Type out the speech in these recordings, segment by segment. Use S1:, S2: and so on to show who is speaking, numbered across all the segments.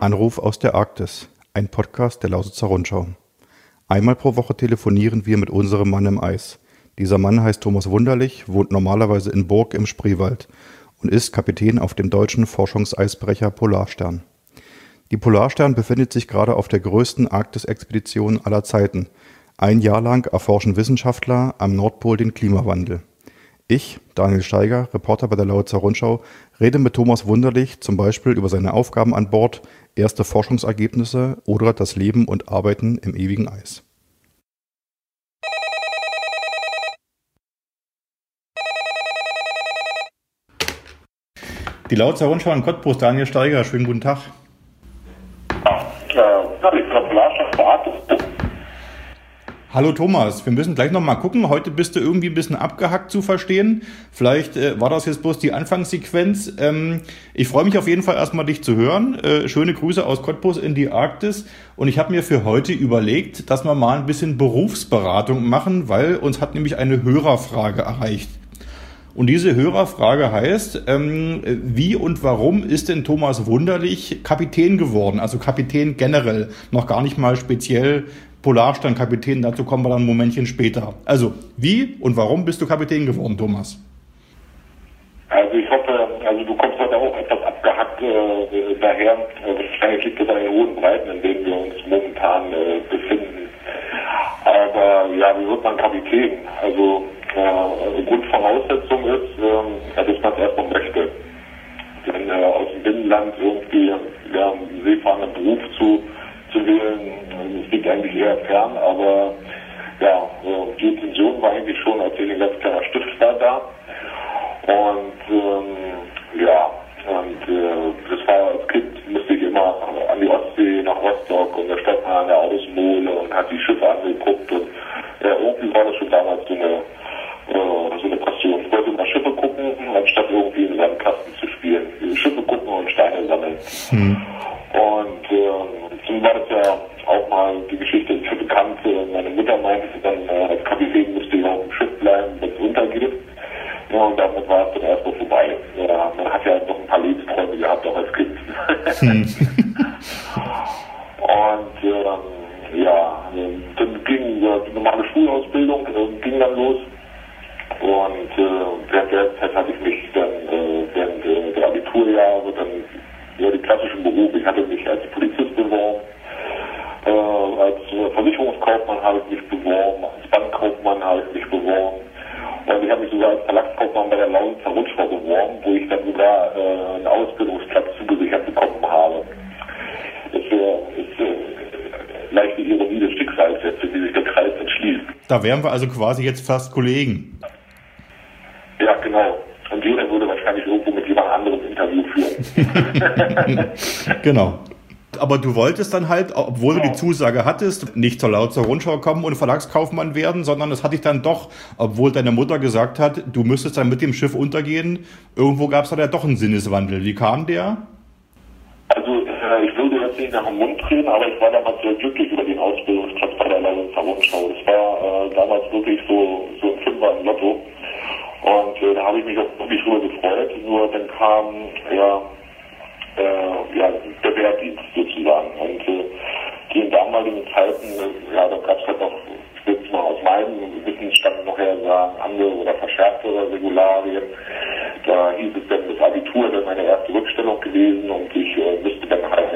S1: Anruf aus der Arktis, ein Podcast der Lausitzer Rundschau. Einmal pro Woche telefonieren wir mit unserem Mann im Eis. Dieser Mann heißt Thomas Wunderlich, wohnt normalerweise in Burg im Spreewald und ist Kapitän auf dem deutschen Forschungseisbrecher Polarstern. Die Polarstern befindet sich gerade auf der größten Arktis-Expedition aller Zeiten. Ein Jahr lang erforschen Wissenschaftler am Nordpol den Klimawandel. Ich, Daniel Steiger, Reporter bei der Lausitzer Rundschau, rede mit Thomas Wunderlich zum Beispiel über seine Aufgaben an Bord, erste Forschungsergebnisse oder das Leben und Arbeiten im ewigen Eis. Die Lausitzer Rundschau in Cottbus, Daniel Steiger, schönen guten Tag. Hallo Thomas, wir müssen gleich nochmal gucken. Heute bist du irgendwie ein bisschen abgehackt zu verstehen. Vielleicht war das jetzt bloß die Anfangssequenz. Ich freue mich auf jeden Fall erstmal, dich zu hören. Schöne Grüße aus Cottbus in die Arktis. Und ich habe mir für heute überlegt, dass wir mal ein bisschen Berufsberatung machen, weil uns hat nämlich eine Hörerfrage erreicht. Und diese Hörerfrage heißt, wie und warum ist denn Thomas Wunderlich Kapitän geworden? Also Kapitän generell, noch gar nicht mal speziell Polarsternkapitän, dazu kommen wir dann ein Momentchen später. Also, wie und warum bist du Kapitän geworden, Thomas?
S2: Also ich hoffe, du kommst heute auch etwas abgehackt daher. Wahrscheinlich liegt es an den hohen Breiten, in denen wir uns momentan befinden. Aber ja, wie wird man Kapitän? Also eine Grundvoraussetzung ist, dass man es erstmal möchte. Denn aus dem Binnenland irgendwie einen seefahrenden Beruf zu wählen, das liegt eigentlich eher fern, aber ja, die Intention war eigentlich schon, als ich ein ganz kleiner Stift war da. Und das war als Kind, musste ich immer an die Ostsee nach Rostock und da stand man an der Außenmole und hat die Schiffe angeguckt und irgendwie war das schon damals so eine Passion. Ich wollte mal Schiffe gucken, anstatt irgendwie in seinem Kasten zu spielen. Schiffe gucken und Steine sammeln. Und so war das ja auch mal, die Geschichte ist schon bekannt. Meine Mutter meinte dann, als Kapitän müsste ich auf dem Schiff bleiben, wenn es untergeht. Ja, und damit war es dann erstmal vorbei. Ja, man hat ja noch ein paar Lebensträume gehabt, auch als Kind. Und dann ging die normale Schulausbildung ging dann los. Und während der Zeit hatte ich mich dann während der Abiturjahre dann die klassischen Berufe. Ich hatte mich als Polizist beworben, als Versicherungskaufmann habe ich mich beworben, als Bankkaufmann habe ich mich beworben und ich habe mich sogar als Verlagskaufmann bei der Lausitzer Rundschau beworben, wo ich dann sogar einen Ausbildungsplatz zugesichert bekommen habe. Das ist leichte Ironie des Schicksals jetzt, wie sich der Kreis entschließt.
S1: Da wären wir also quasi jetzt fast Kollegen.
S2: Ja, genau. Und jeder würde wahrscheinlich irgendwo mit jemand anderem Interview führen.
S1: Genau. Aber du wolltest dann halt, obwohl du die Zusage hattest, nicht zur Lausitzer Rundschau kommen und Verlagskaufmann werden, sondern das hatte ich dann doch, obwohl deine Mutter gesagt hat, du müsstest dann mit dem Schiff untergehen. Irgendwo gab es da ja doch einen Sinneswandel. Wie kam der?
S2: Also ich würde jetzt nicht nach dem Mund reden, aber ich war damals sehr glücklich über den Ausbildungsplatz bei der Lausitzer Rundschau. Das war damals wirklich so ein Fünfer im Lotto. Und da habe ich mich auch wirklich drüber gefreut. Nur dann kam der Wehrdienst sozusagen. Und die in damaligen Zeiten, da gab es halt noch, ich will es mal aus meinem Wissensstand nachher sagen, andere oder verschärftere Regularien. Da hieß es dann, das Abitur wäre meine erste Rückstellung gewesen und ich müsste dann halt,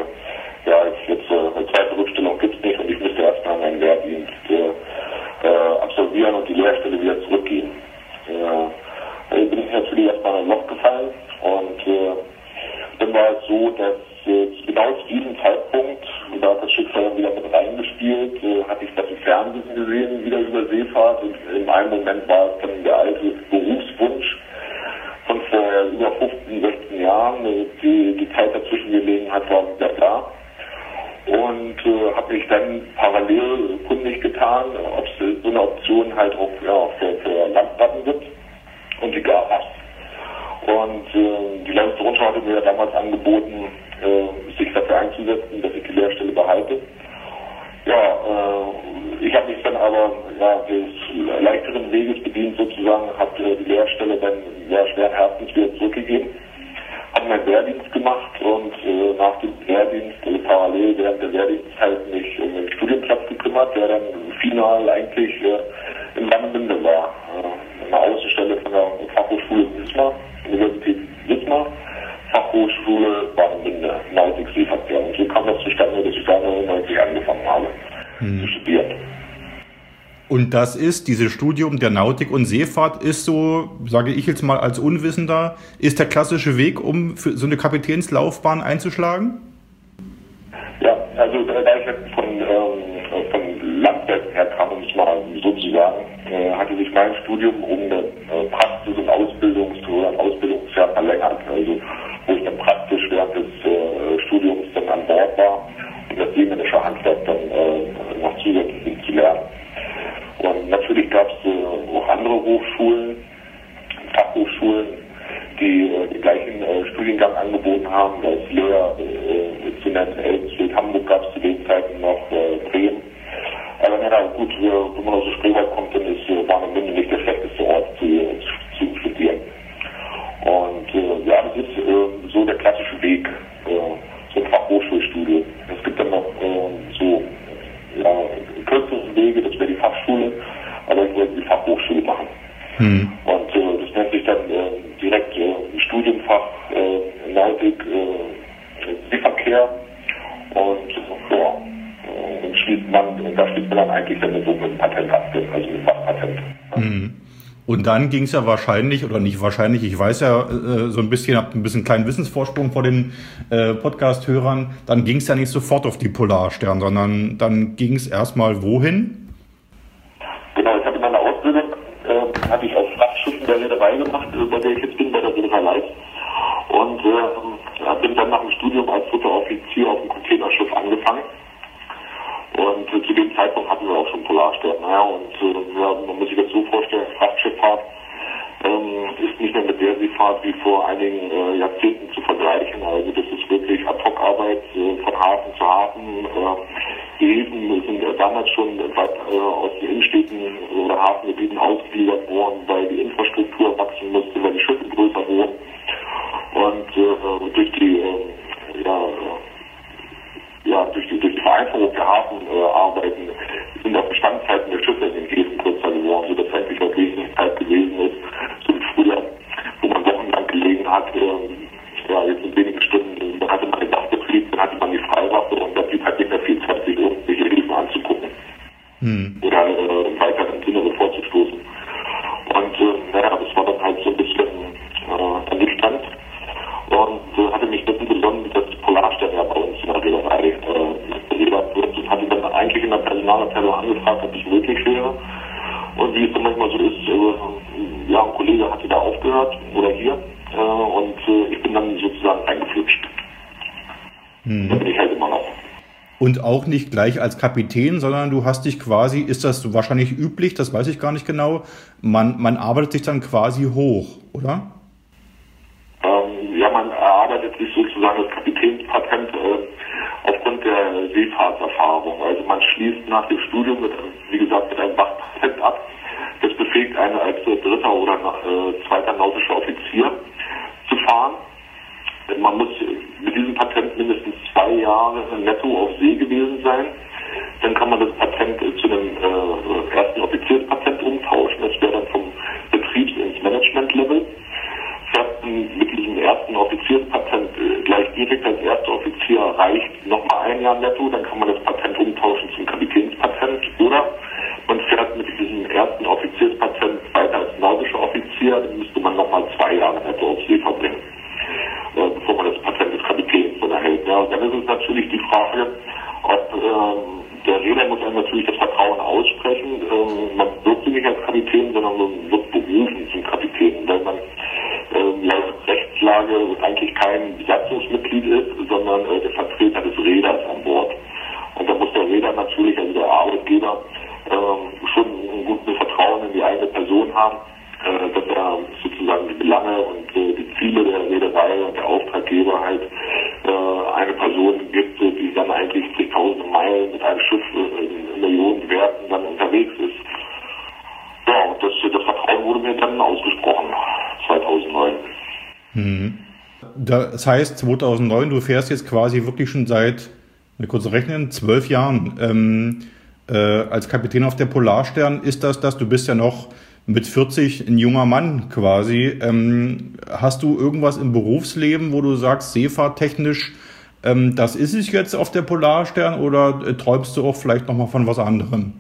S2: eine zweite Rückstellung gibt es nicht und ich müsste erstmal meinen Wehrdienst absolvieren und die Lehrstelle wieder zurückgehen. Bin ich natürlich erstmal in ein Loch gefallen und dann war es so, dass genau zu diesem Zeitpunkt, da hat das Schicksal dann wieder mit reingespielt, hatte ich das im Fernsehen gesehen, wieder über Seefahrt und in einem Moment war es dann der alte Berufswunsch von vor über 15, 16 Jahren, die Zeit dazwischen gelegen hat, war wieder da. Und habe mich dann parallel kundig getan, ob es so eine Option halt auch für Landplatten gibt. Und die gab es. Und die Lausitzer Rundschau hatte mir ja damals angeboten, sich dafür einzusetzen, dass ich die Lehrstelle behalte. Ich habe mich dann aber des leichteren Weges bedient sozusagen, habe die Lehrstelle dann schweren Herzens wieder zurückgegeben, habe meinen Wehrdienst gemacht und nach dem Wehrdienst während der Wehrdienstzeit mich um den Studienplatz gekümmert, der dann final eigentlich in Warnemünde war. Eine Außenstelle von der Fachhochschule Wismar, Universität Wismar, Fachhochschule Warnemünde, Nautik-Seeverkehr. Und so kam das zustande, dass ich da 99 angefangen habe zu studieren.
S1: Und das ist, dieses Studium der Nautik und Seefahrt ist so, sage ich jetzt mal als Unwissender, ist der klassische Weg, um für so eine Kapitänslaufbahn einzuschlagen?
S2: Ja, also da ich jetzt von Landwerken her kam, um es mal so zu sagen, hatte sich mein Studium um eine Praxis- und Ausbildungsjahr verlängert. Also wo ich dann praktisch während des Studiums dann an Bord war, um das seemännische Handwerk dann noch zusätzlich zu lernen. Und natürlich gab es auch andere Hochschulen, Fachhochschulen, die den gleichen Studiengang angeboten haben. Da ist Lehrer zu nennen, Elsfeld, Hamburg gab es zu den Zeiten noch, Bremen. Aber na gut, wenn man aus dem Spreewald kommt, dann ist Warnemünde nicht der schlechteste Ort zu studieren. Und ja, das ist so der klassische Weg, so ein Fachhochschulstudium. Es gibt dann noch so kürzere Wege, das wäre die Fachschule, aber ich wollte die Fachhochschule machen. Und das nennt sich dann direkt Studienfach Nautik, Seeverkehr und ja, da schließt man dann eigentlich dann so mit einem Patent ab, also mit Fachpatent.
S1: Und dann ging es ja wahrscheinlich, oder nicht wahrscheinlich, ich weiß ja so ein bisschen, habt ein bisschen kleinen Wissensvorsprung vor den Podcast-Hörern, dann ging es ja nicht sofort auf die Polarstern, sondern dann ging es erstmal wohin?
S2: Genau, ich habe in meiner Ausbildung, hatte ich auf Frachtschiffen der Reederei gemacht, bei der ich jetzt bin, bei der Reederei Leis. Und bin dann nach dem Studium als dritter Offizier auf dem Containerschiff angefangen. Und zu dem Zeitpunkt hatten wir auch schon Polarstern. Ja, und man muss sich das so vorstellen, Frachtschifffahrt ist nicht mehr mit der Seefahrt wie vor einigen Jahrzehnten zu vergleichen. Also das ist wirklich Ad-hoc-Arbeit von Hafen zu Hafen. Die Häfen sind damals schon weit aus den Innenstädten oder Hafengebieten ausgegliedert worden, weil die Infrastruktur wachsen musste, weil die Schiffe größer wurden. Und durch die durch die Vereinfachung der Hafenarbeiten sind auch Bestandszeiten der Schiffe in den Häfen kürzer geworden, sodass eigentlich auch wesentlich Zeit gewesen ist, so wie früher, wo man wochenlang gelegen hat, jetzt in wenigen Stunden, dann hatte man den Dachbetrieb, dann hatte man die Freiwache und da blieb halt nicht mehr viel Zeit, sich irgendwelche Häfen anzugucken. Oder im weiteren Sinne vorzustoßen. Und das war dann halt so ein bisschen ernüchternd. Und hatte mich dessen besonnen, dass Polarstern ja bei uns in der Reederei geredet wird. Und hatte dann eigentlich in der Personalabteilung angefragt, ob es möglich wäre. Und wie es dann manchmal so ist, ein Kollege hatte da aufgehört oder hier. Und ich bin dann sozusagen eingeflutscht. Da bin ich halt immer noch.
S1: Und auch nicht gleich als Kapitän, sondern du hast dich quasi, ist das wahrscheinlich üblich, das weiß ich gar nicht genau, man arbeitet sich dann quasi hoch, oder?
S2: Man erarbeitet sich sozusagen das Kapitänspatent aufgrund der Seefahrtserfahrung. Also man schließt nach dem Studium, mit einem Wachpatent ab. Das befähigt einen als dritter oder zweiter nautischer Offizier zu fahren. Man muss mit diesem Patent mindestens 2 Jahre netto auf See gewesen sein. Dann kann man das Patent zu einem ersten Offizierspatent umtauschen. Das wäre dann vom Betriebs- ins Management-Level. Mit diesem ersten Offizierspatent gleich direkt als erster Offizier reicht nochmal 1 Jahr netto, dann kann man das Patent umtauschen zum Kapitänspatent. Oder man fährt mit diesem ersten Offizierspatent weiter als nautischer Offizier, dann müsste man nochmal 2 Jahre netto auf See verbringen, bevor man das Patent des Kapitäns dann erhält. Ja, und dann ist es natürlich die Frage, ob der Reeder muss einem natürlich das Vertrauen aussprechen. Man wird sich nicht als Kapitän, sondern man wird berufen zum Kapitän, weil man laut Rechtslage eigentlich kein Besatzungsmitglied ist, sondern der Vertreter des Reeders an Bord. Und da muss der Reeder natürlich, also der Arbeitgeber, schon ein gutes Vertrauen in die eigene Person haben, dass er sozusagen die Belange und die Ziele der Reederei und der Auftraggeber halt eine Person gibt, die dann eigentlich zigtausende Meilen mit einem Schiff in Millionen Werten dann unterwegs ist. Ja, und das Vertrauen wurde mir dann ausgesprochen, 2009.
S1: Das heißt, 2009, du fährst jetzt quasi wirklich schon seit Wir kurz rechnen, 12 Jahren. Als Kapitän auf der Polarstern ist das, du bist ja noch mit 40 ein junger Mann quasi. Hast du irgendwas im Berufsleben, wo du sagst, seefahrttechnisch, das ist es jetzt auf der Polarstern, oder träumst du auch vielleicht nochmal von was anderem?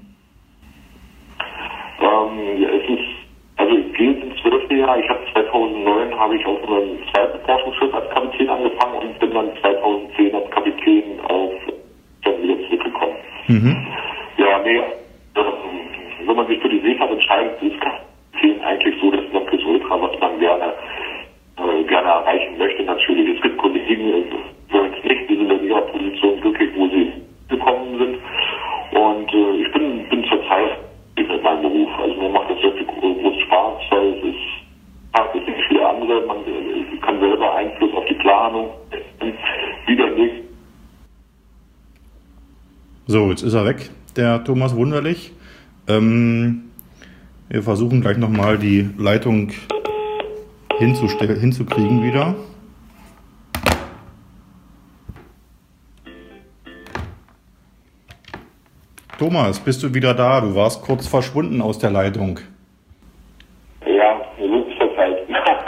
S2: Ich gehe ins 12. Jahr. Ich habe 2009 auf einem zweiten Forschungsschiff als Kapitän angefangen und bin dann 2010 als Kapitän auf dann wieder zurückgekommen. Ja, wenn man sich für die Seefahrt entscheidet, ist Kapitän eigentlich so das Nonplusultra, was man gerne erreichen möchte. Natürlich, es gibt Kollegen, die sind in ihrer Position glücklich, wo sie gekommen sind. Und ich bin zurzeit mit meinem Beruf. Also mir macht das sehr viel großen Spaß, weil es ist nicht viele andere. Man kann selber Einfluss auf die Planung wieder nicht.
S1: So, jetzt ist er weg, der Thomas Wunderlich. Wir versuchen gleich nochmal die Leitung hinzukriegen wieder. Thomas, bist du wieder da? Du warst kurz verschwunden aus der Leitung.
S2: Ja, so ist das halt.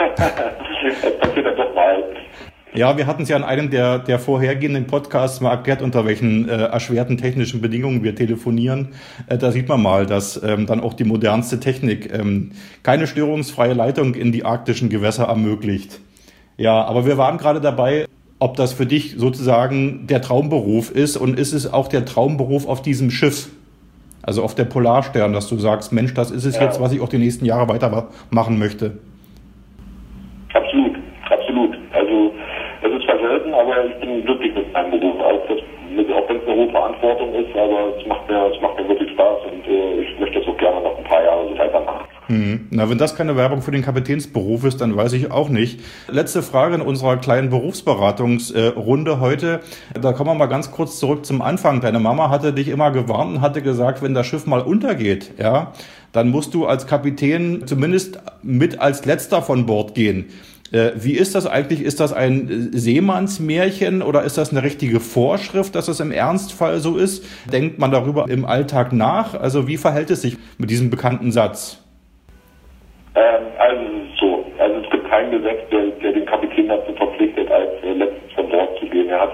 S2: Das passiert dann doch mal.
S1: Ja, wir hatten es ja in einem der vorhergehenden Podcasts mal erklärt, unter welchen erschwerten technischen Bedingungen wir telefonieren. Da sieht man mal, dass dann auch die modernste Technik keine störungsfreie Leitung in die arktischen Gewässer ermöglicht. Ja, aber wir waren gerade dabei, ob das für dich sozusagen der Traumberuf ist, und ist es auch der Traumberuf auf diesem Schiff, also auf der Polarstern, dass du sagst, Mensch, das ist es jetzt, was ich auch die nächsten Jahre weitermachen möchte.
S2: Absolut. Also es ist zwar selten, aber ich bin glücklich mit meinem Beruf, auch wenn es eine hohe Verantwortung ist, aber es macht mir wirklich Spaß und ich möchte das auch gerne noch ein paar Jahre so weitermachen.
S1: Na, wenn das keine Werbung für den Kapitänsberuf ist, dann weiß ich auch nicht. Letzte Frage in unserer kleinen Berufsberatungsrunde heute. Da kommen wir mal ganz kurz zurück zum Anfang. Deine Mama hatte dich immer gewarnt und hatte gesagt, wenn das Schiff mal untergeht, ja, dann musst du als Kapitän zumindest mit als Letzter von Bord gehen. Wie ist das eigentlich? Ist das ein Seemannsmärchen oder ist das eine richtige Vorschrift, dass es im Ernstfall so ist? Denkt man darüber im Alltag nach? Also wie verhält es sich mit diesem bekannten Satz?
S2: Also es ist so. Also es gibt kein Gesetz, der den Kapitän dazu verpflichtet, als letztes von Bord zu gehen. Er hat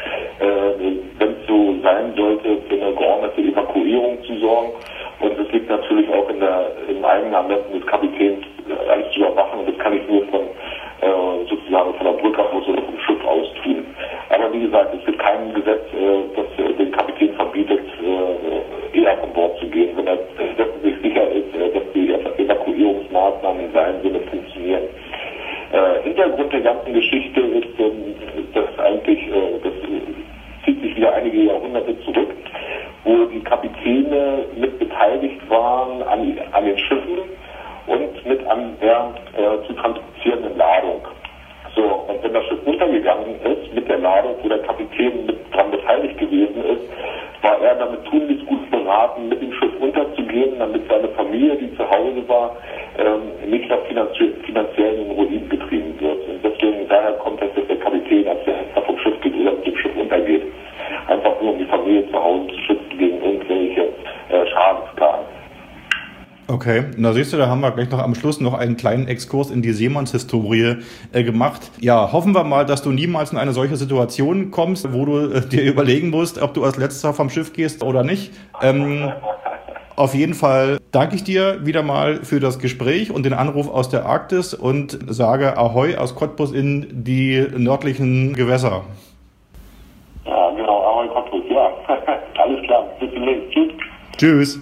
S2: wenn es so sein sollte, für eine geordnete Evakuierung zu sorgen. Und es liegt natürlich auch im eigenen Ermessen des Kapitäns, alles zu überwachen. Und das kann ich nur sozusagen von der Brücke aus oder vom Schiff aus tun. Aber wie gesagt, es gibt kein Gesetz, das den Kapitän verbietet, eher von Bord zu gehen, wenn er sich sicher ist, dass die Evakuierungsmaßnahmen in seinem Sinne funktionieren. Hintergrund der ganzen Geschichte ist, dass eigentlich, das zieht sich wieder einige Jahrhunderte zurück, wo die Kapitäne mit beteiligt waren an den Schiffen und mit an der zu transportierenden Ladung. So, und wenn das Schiff untergegangen ist mit der Ladung, wo der Kapitän mit dran beteiligt gewesen ist, war er damit tunlichst gut beraten, mit dem Schiff unterzugehen, damit seine Familie, die zu Hause war, nicht noch finanziell in den Ruin getrieben wird. Und deswegen, daher kommt es, dass der Kapitän als der vom Schiff geht oder mit dem Schiff untergeht. Einfach nur, um die Familie zu Hause zu schützen gegen irgendwelche Schadensklagen.
S1: Okay, na siehst du, da haben wir gleich noch am Schluss noch einen kleinen Exkurs in die Seemannshistorie gemacht. Ja, hoffen wir mal, dass du niemals in eine solche Situation kommst, wo du dir überlegen musst, ob du als Letzter vom Schiff gehst oder nicht. Auf jeden Fall danke ich dir wieder mal für das Gespräch und den Anruf aus der Arktis und sage Ahoi aus Cottbus in die nördlichen Gewässer.
S2: Ja, genau, Ahoi Cottbus, ja. Alles klar, bis demnächst. Tschüss.
S1: Tschüss.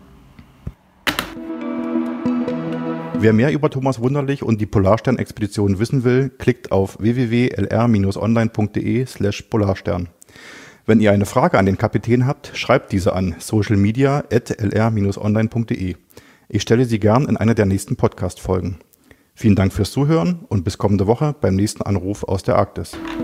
S1: Wer mehr über Thomas Wunderlich und die Polarstern-Expedition wissen will, klickt auf www.lr-online.de/Polarstern. Wenn ihr eine Frage an den Kapitän habt, schreibt diese an socialmedia@lr-online.de. Ich stelle sie gern in einer der nächsten Podcast-Folgen. Vielen Dank fürs Zuhören und bis kommende Woche beim nächsten Anruf aus der Arktis.